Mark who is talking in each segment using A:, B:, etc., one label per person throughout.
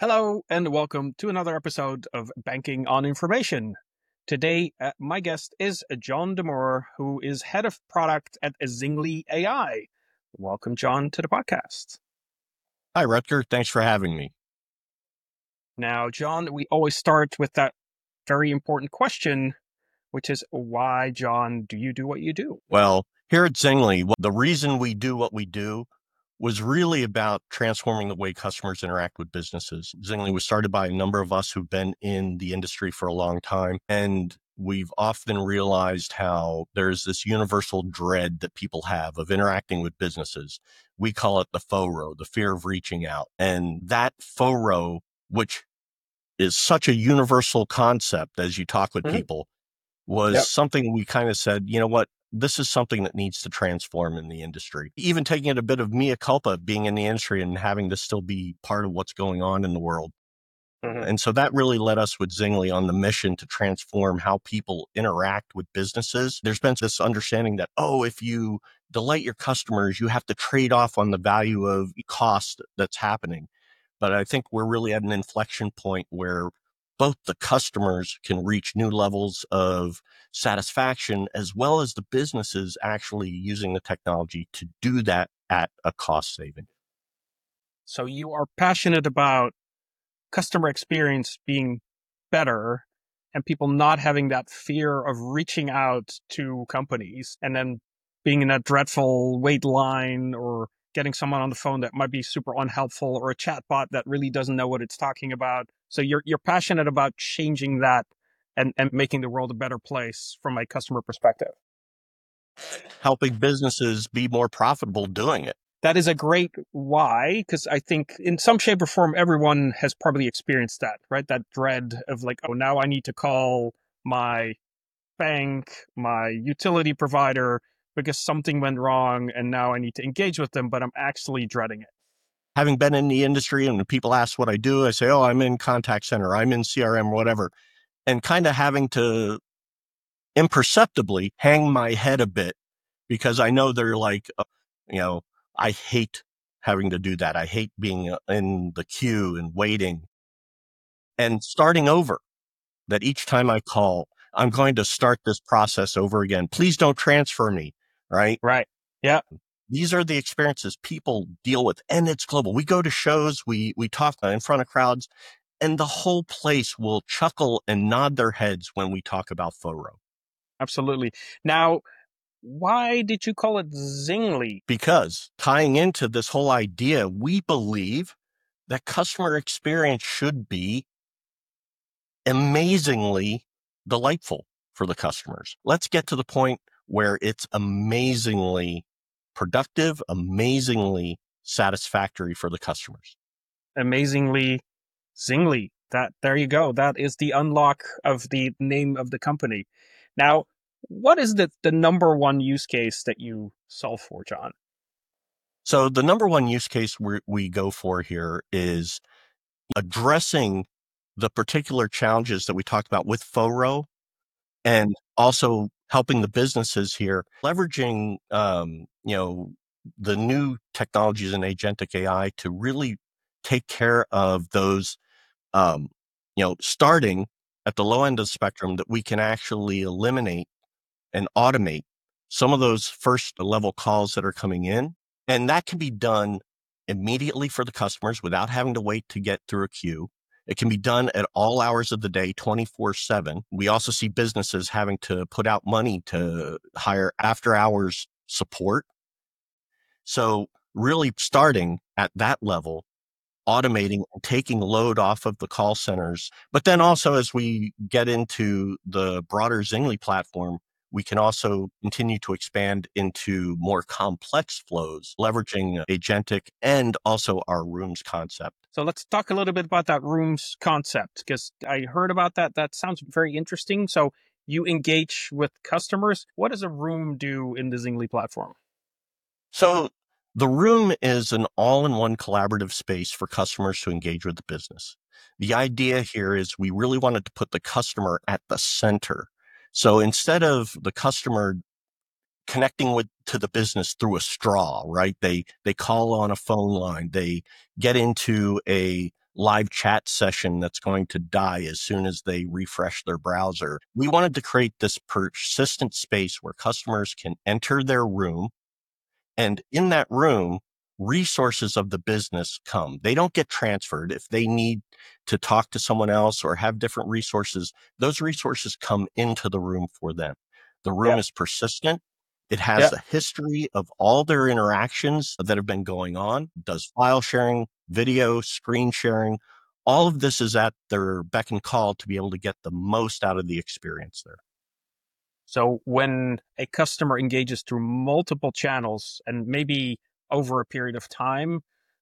A: Hello, and welcome to another episode of Banking on Information. Today, my guest is John Demore, who is head of product at Zingli AI. Welcome, John, to the podcast.
B: Hi, Rutger. Thanks for having me.
A: Now, John, we always start with that very important question, which is why, John, do you do what you do?
B: Well, here at Zingli, the reason we do what we do was really about transforming the way customers interact with businesses. Zingli was started by a number of us who've been in the industry for a long time, and we've often realized how there's this universal dread that people have of interacting with businesses. We call it the FORO, the fear of reaching out. And that FORO, which is such a universal concept as you talk with people, was something we kind of said, you know what, this is something that needs to transform in the industry. Even taking it a bit of mea culpa, being in the industry and having this still be part of what's going on in the world. And so that really led us with Zingli on the mission to transform how people interact with businesses. There's been this understanding that, if you delight your customers, you have to trade off on the value of cost that's happening. But I think we're really at an inflection point where both the customers can reach new levels of satisfaction, as well as the businesses actually using the technology to do that at a cost saving.
A: So you are passionate about customer experience being better and people not having that fear of reaching out to companies and then being in that dreadful wait line or getting someone on the phone that might be super unhelpful or a chatbot that really doesn't know what it's talking about. So you're passionate about changing that and making the world a better place from a customer perspective.
B: Helping businesses be more profitable doing it.
A: That is a great why, because I think in some shape or form, everyone has probably experienced that, right? That dread of like, now I need to call my bank, my utility provider, because something went wrong and now I need to engage with them, but I'm actually dreading it.
B: Having been in the industry and when people ask what I do, I say, I'm in contact center, I'm in CRM, whatever, and kind of having to imperceptibly hang my head a bit because I know they're like, I hate having to do that. I hate being in the queue and waiting and starting over. That each time I call, I'm going to start this process over again. Please don't transfer me, right?
A: Right. Yeah.
B: These are the experiences people deal with, and it's global. We go to shows, we talk in front of crowds, and the whole place will chuckle and nod their heads when we talk about FORO.
A: Absolutely. Now, why did you call it Zingli?
B: Because tying into this whole idea, we believe that customer experience should be amazingly delightful for the customers. Let's get to the point where it's amazingly productive, amazingly satisfactory for the customers.
A: Amazingly Zingli. There you go. That is the unlock of the name of the company. Now, what is the number one use case that you solve for, John?
B: So the number one use case we go for here is addressing the particular challenges that we talked about with FORO and also helping the businesses here, leveraging, the new technologies in agentic AI to really take care of those, starting at the low end of the spectrum, that we can actually eliminate and automate some of those first level calls that are coming in. And that can be done immediately for the customers without having to wait to get through a queue. It can be done at all hours of the day, 24/7. We also see businesses having to put out money to hire after hours support. So really starting at that level, automating and taking load off of the call centers. But then also as we get into the broader Zingli platform, we can also continue to expand into more complex flows, leveraging agentic and also our rooms concept.
A: So let's talk a little bit about that rooms concept, because I heard about that. That sounds very interesting. So you engage with customers. What does a room do in the Zingli platform?
B: So the room is an all-in-one collaborative space for customers to engage with the business. The idea here is we really wanted to put the customer at the center. So instead of the customer connecting to the business through a straw, right? They call on a phone line, they get into a live chat session that's going to die as soon as they refresh their browser. We wanted to create this persistent space where customers can enter their room, and in that room, resources of the business come. They don't get transferred. If they need to talk to someone else or have different resources, those resources come into the room for them. The room is persistent. It has a history of all their interactions that have been going on, does file sharing, video, screen sharing. All of this is at their beck and call to be able to get the most out of the experience there.
A: So when a customer engages through multiple channels and maybe over a period of time,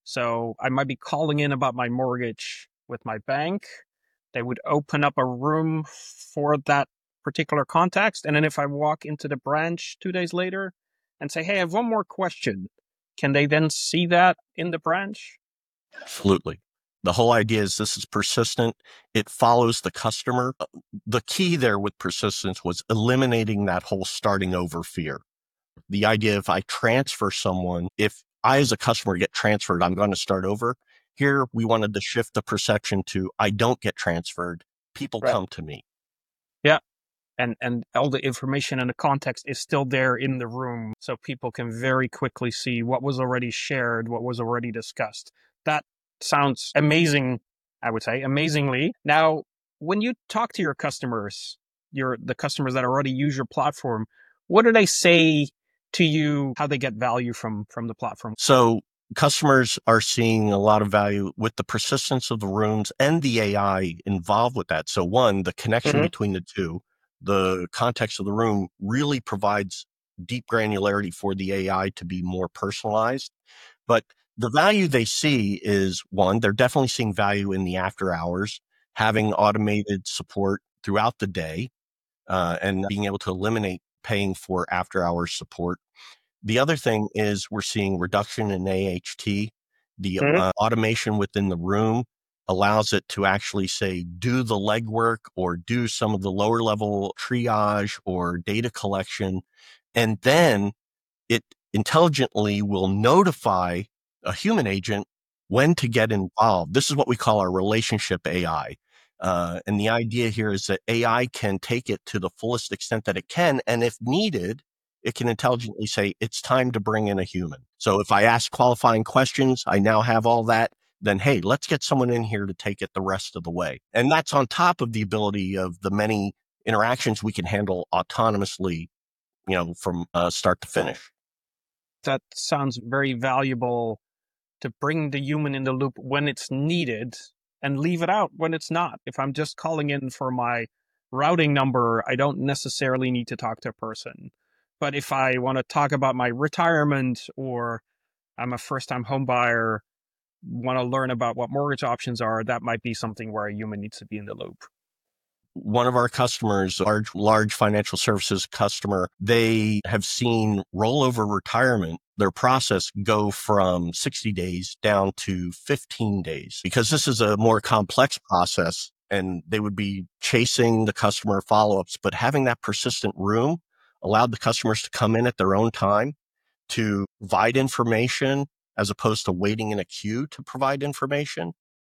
A: so I might be calling in about my mortgage with my bank, they would open up a room for that particular context. And then if I walk into the branch 2 days later and say, hey, I have one more question, can they then see that in the branch?
B: Absolutely. The whole idea is this is persistent. It follows the customer. The key there with persistence was eliminating that whole starting over fear. The idea if I transfer someone, if I as a customer get transferred, I'm going to start over. Here, we wanted to shift the perception to I don't get transferred. People come to me.
A: Yeah. And all the information and the context is still there in the room, so people can very quickly see what was already shared, what was already discussed. That sounds amazing, I would say, amazingly. Now, when you talk to your customers, the customers that already use your platform, what do they say to you, how they get value from the platform?
B: So customers are seeing a lot of value with the persistence of the rooms and the AI involved with that. So one, the connection between the two, the context of the room really provides deep granularity for the AI to be more personalized. But the value they see is one, they're definitely seeing value in the after hours, having automated support throughout the day, and being able to eliminate paying for after hours support. The other thing is we're seeing reduction in AHT. The automation within the room allows it to actually say, do the legwork or do some of the lower level triage or data collection. And then it intelligently will notify a human agent when to get involved. This is what we call our relationship AI. And the idea here is that AI can take it to the fullest extent that it can. And if needed, it can intelligently say, it's time to bring in a human. So if I ask qualifying questions, I now have all that, then, hey, let's get someone in here to take it the rest of the way. And that's on top of the ability of the many interactions we can handle autonomously, from start to finish.
A: That sounds very valuable, to bring the human in the loop when it's needed and leave it out when it's not. If I'm just calling in for my routing number, I don't necessarily need to talk to a person. But if I want to talk about my retirement, or I'm a first-time home buyer, want to learn about what mortgage options are, that might be something where a human needs to be in the loop.
B: One of our customers, large financial services customer, they have seen rollover retirement, their process go from 60 days down to 15 days because this is a more complex process and they would be chasing the customer follow-ups, but having that persistent room allowed the customers to come in at their own time to provide information as opposed to waiting in a queue to provide information.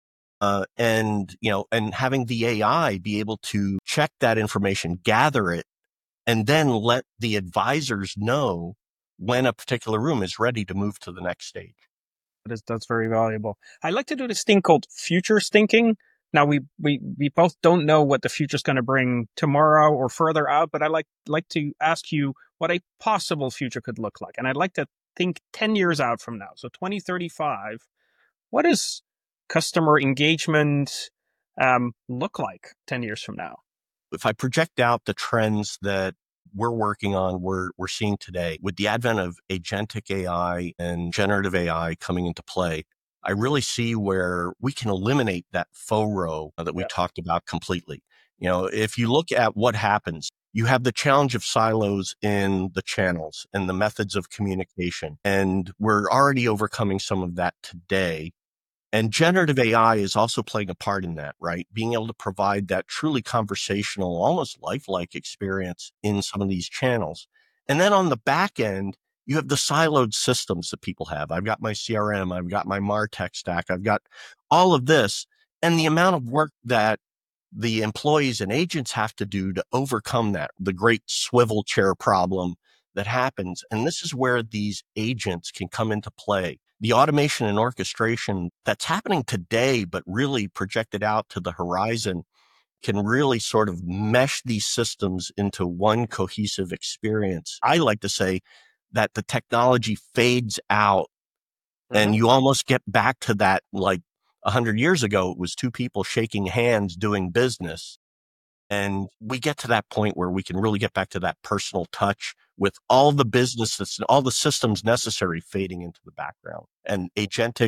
B: And having the AI be able to check that information, gather it, and then let the advisors know when a particular room is ready to move to the next stage.
A: That's very valuable. I like to do this thing called futures thinking. Now we both don't know what the future is going to bring tomorrow or further out, but I like to ask you what a possible future could look like. And I'd like to think 10 years out from now. So 2035, what is customer engagement look like 10 years from now?
B: If I project out the trends that we're working on, we're seeing today with the advent of agentic AI and generative AI coming into play, I really see where we can eliminate that faux row that we talked about completely. If you look at what happens, you have the challenge of silos in the channels and the methods of communication. And we're already overcoming some of that today. And generative AI is also playing a part in that, right? Being able to provide that truly conversational, almost lifelike experience in some of these channels. And then on the back end, you have the siloed systems that people have. I've got my CRM, I've got my MarTech stack, I've got all of this. And the amount of work that the employees and agents have to do to overcome that, the great swivel chair problem that happens. And this is where these agents can come into play. The automation and orchestration that's happening today, but really projected out to the horizon, can really sort of mesh these systems into one cohesive experience. I like to say that the technology fades out and you almost get back to that, like 100 years ago, it was two people shaking hands doing business. And we get to that point where we can really get back to that personal touch with all the businesses and all the systems necessary fading into the background and agentic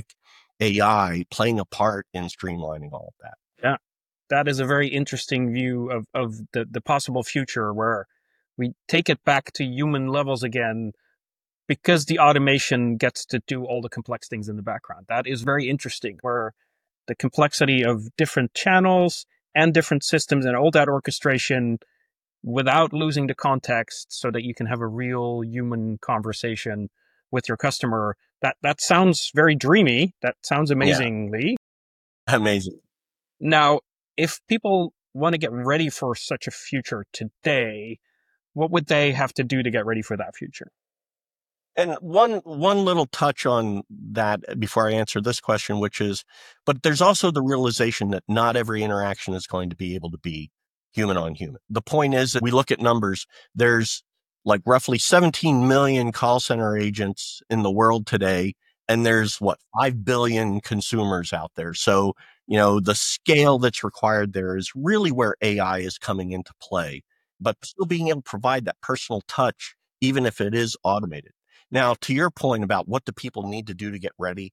B: AI playing a part in streamlining all of that.
A: Yeah, that is a very interesting view of the possible future where we take it back to human levels again because the automation gets to do all the complex things in the background. That is very interesting, where the complexity of different channels and different systems and all that orchestration without losing the context so that you can have a real human conversation with your customer. That sounds very dreamy. That sounds amazingly.
B: Yeah. Amazing.
A: Now, if people want to get ready for such a future today, what would they have to do to get ready for that future?
B: And one little touch on that before I answer this question, which is, but there's also the realization that not every interaction is going to be able to be human on human. The point is that we look at numbers, there's like roughly 17 million call center agents in the world today, and there's 5 billion consumers out there. So, the scale that's required there is really where AI is coming into play, but still being able to provide that personal touch, even if it is automated. Now, to your point about what do people need to do to get ready,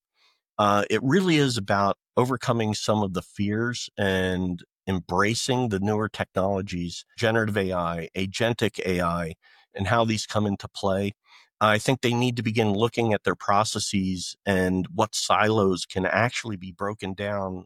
B: it really is about overcoming some of the fears and embracing the newer technologies, generative AI, agentic AI, and how these come into play. I think they need to begin looking at their processes and what silos can actually be broken down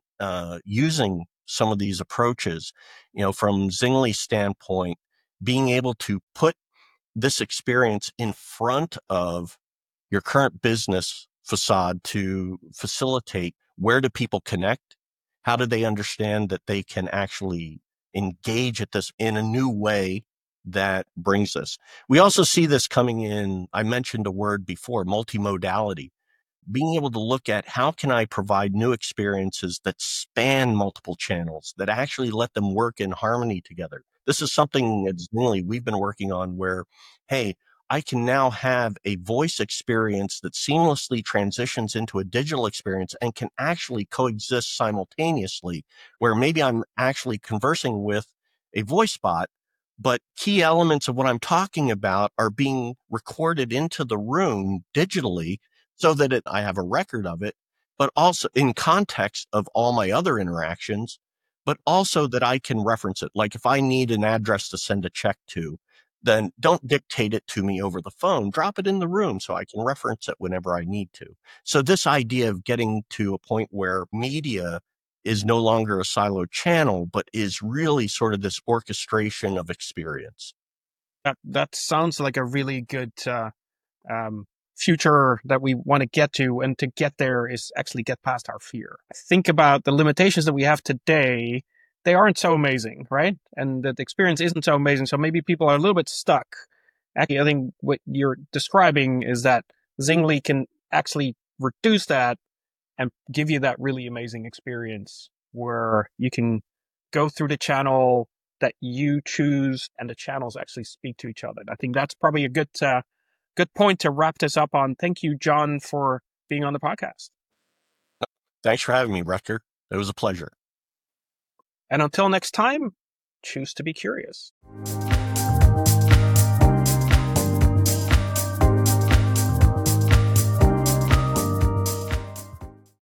B: using some of these approaches. From Zingly's standpoint, being able to put this experience in front of your current business facade to facilitate where do people connect? How do they understand that they can actually engage at this in a new way that brings this? We also see this coming in, I mentioned a word before, multimodality. Being able to look at how can I provide new experiences that span multiple channels, that actually let them work in harmony together. This is something that's really we've been working on where, hey, I can now have a voice experience that seamlessly transitions into a digital experience and can actually coexist simultaneously, where maybe I'm actually conversing with a voice bot, but key elements of what I'm talking about are being recorded into the room digitally so that I have a record of it, but also in context of all my other interactions, but also that I can reference it. Like if I need an address to send a check to, then don't dictate it to me over the phone. Drop it in the room so I can reference it whenever I need to. So this idea of getting to a point where media is no longer a siloed channel, but is really sort of this orchestration of experience.
A: That sounds like a really good future that we want to get to. And to get there is actually get past our fear. Think about the limitations that we have today. They aren't so amazing, right? And the experience isn't so amazing. So maybe people are a little bit stuck. Actually, I think what you're describing is that Zingly can actually reduce that and give you that really amazing experience where you can go through the channel that you choose and the channels actually speak to each other. I think that's probably a good point to wrap this up on. Thank you, John, for being on the podcast.
B: Thanks for having me, Rutger. It was a pleasure.
A: And until next time, choose to be curious.